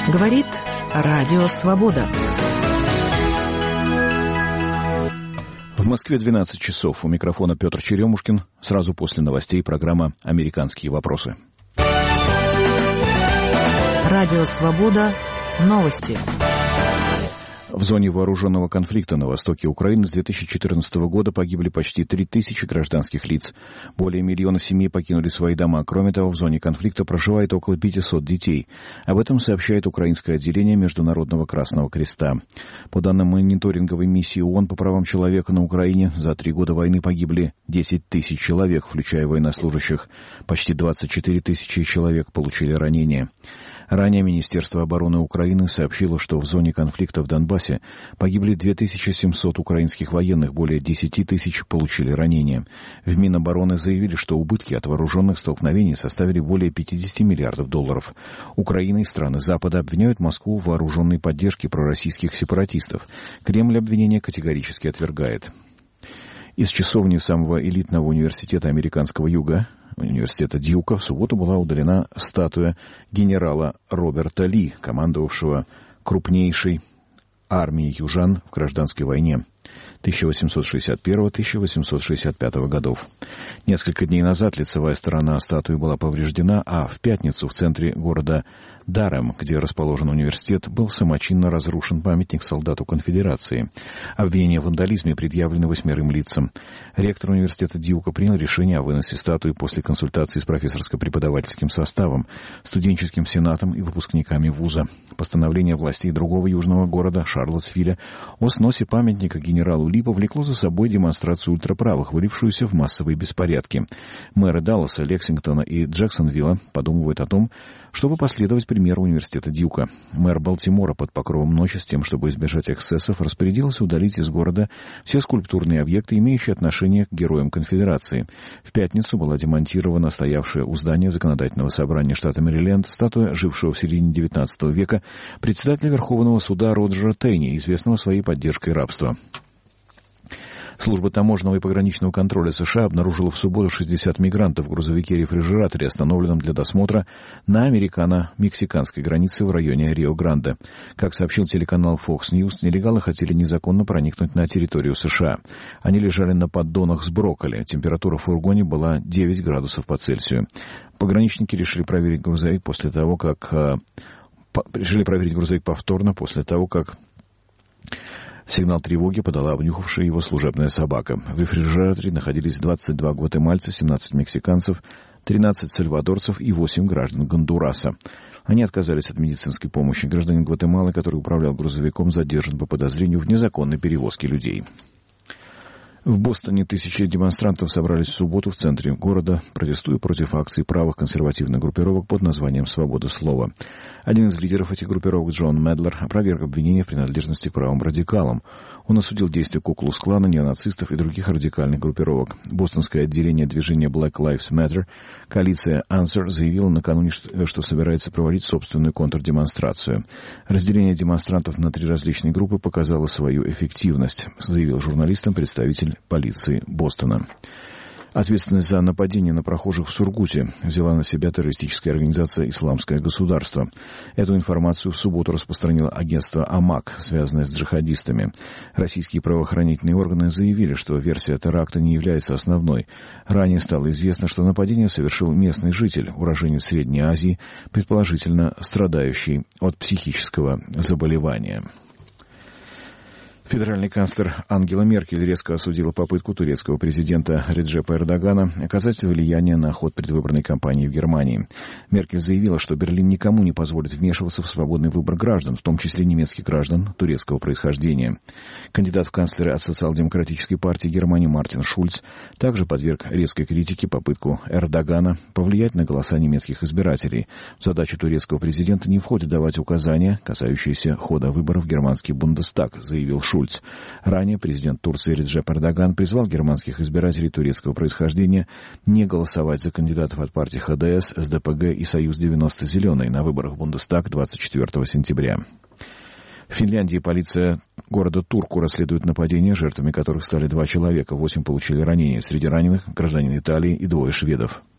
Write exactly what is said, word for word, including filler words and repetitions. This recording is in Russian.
Говорит Радио Свобода. В Москве двенадцать часов. У микрофона Петр Черемушкин. Сразу после новостей программа «Американские вопросы». Радио Свобода. Новости. В зоне вооруженного конфликта на востоке Украины с две тысячи четырнадцатого года погибли почти три тысячи гражданских лиц. Более миллиона семей покинули свои дома. Кроме того, в зоне конфликта проживает около пятисот детей. Об этом сообщает украинское отделение Международного Красного Креста. По данным мониторинговой миссии ООН по правам человека на Украине, за три года войны погибли десять тысяч человек, включая военнослужащих. Почти двадцать четыре тысячи человек получили ранения. Ранее Министерство обороны Украины сообщило, что в зоне конфликта в Донбассе погибли две тысячи семьсот украинских военных, более десять тысяч получили ранения. В Минобороны заявили, что убытки от вооруженных столкновений составили более пятьдесят миллиардов долларов. Украина и страны Запада обвиняют Москву в вооруженной поддержке пророссийских сепаратистов. Кремль обвинения категорически отвергает. Из часовни самого элитного университета американского юга, университета Дьюка, в субботу была удалена статуя генерала Роберта Ли, командовавшего крупнейшей армией южан в гражданской войне тысяча восемьсот шестьдесят первого — тысяча восемьсот шестьдесят пятого годов. Несколько дней назад лицевая сторона статуи была повреждена, а в пятницу в центре города Дарем, где расположен университет, был самочинно разрушен памятник солдату конфедерации. Обвинения в вандализме предъявлены восьмерым лицам. Ректор университета Дьюка принял решение о выносе статуи после консультации с профессорско-преподавательским составом, студенческим сенатом и выпускниками вуза. Постановление властей другого южного города, Шарлоттсвилля, о сносе памятника генералу Ли повлекло за собой демонстрацию ультраправых, вылившуюся в массовые беспорядки. Мэры Далласа, Лексингтона и Джексонвилла подумывают о том, чтобы последовать примеру университета Дьюка. Мэр Балтимора под покровом ночи с тем, чтобы избежать эксцессов, распорядился удалить из города все скульптурные объекты, имеющие отношение к героям конфедерации. В пятницу была демонтирована стоявшая у здания Законодательного собрания штата Мэриленд статуя жившего в середине девятнадцатого века председателя Верховного суда Роджера Тейни, известного своей поддержкой рабства. Служба таможенного и пограничного контроля США обнаружила в субботу шестьдесят мигрантов в грузовике-рефрижераторе, остановленном для досмотра на американо-мексиканской границе в районе Рио-Гранде. Как сообщил телеканал Fox News, нелегалы хотели незаконно проникнуть на территорию США. Они лежали на поддонах с брокколи. Температура в фургоне была девять градусов по Цельсию. Пограничники решили проверить грузовик после того, как... Э, по, решили проверить грузовик повторно после того, как... Сигнал тревоги подала обнюхавшая его служебная собака. В рефрижераторе находились двадцать два гватемальца, семнадцать мексиканцев, тринадцать сальвадорцев и восемь граждан Гондураса. Они отказались от медицинской помощи. Гражданин Гватемалы, который управлял грузовиком, задержан по подозрению в незаконной перевозке людей. В Бостоне тысячи демонстрантов собрались в субботу в центре города, протестуя против акций правых консервативных группировок под названием «Свобода слова». Один из лидеров этих группировок, Джон Медлер, опроверг обвинения в принадлежности к правым радикалам. Он осудил действия Ку-клукс-клана, неонацистов и других радикальных группировок. Бостонское отделение движения Black Lives Matter, коалиция Answer, заявила накануне, что собирается проводить собственную контрдемонстрацию. Разделение демонстрантов на три различные группы показало свою эффективность, заявил журналистам представитель полиции Бостона. Ответственность за нападение на прохожих в Сургуте взяла на себя террористическая организация «Исламское государство». Эту информацию в субботу распространило агентство АМАК, связанное с джихадистами. Российские правоохранительные органы заявили, что версия теракта не является основной. Ранее стало известно, что нападение совершил местный житель, уроженец Средней Азии, предположительно страдающий от психического заболевания. Федеральный канцлер Ангела Меркель резко осудила попытку турецкого президента Реджепа Эрдогана оказать влияние на ход предвыборной кампании в Германии. Меркель заявила, что Берлин никому не позволит вмешиваться в свободный выбор граждан, в том числе немецких граждан турецкого происхождения. Кандидат в канцлеры от социал-демократической партии Германии Мартин Шульц также подверг резкой критике попытку Эрдогана повлиять на голоса немецких избирателей. В задачу турецкого президента не входит давать указания, касающиеся хода выборов в германский Бундестаг, заявил Шульц. Ранее президент Турции Реджеп Эрдоган призвал германских избирателей турецкого происхождения не голосовать за кандидатов от партий ХДС, СДПГ и Союз девяносто Зеленый на выборах в Бундестаг двадцать четвёртого сентября. В Финляндии полиция города Турку расследует нападения, жертвами которых стали два человека, восемь получили ранения. Среди раненых гражданин Италии и двое шведов.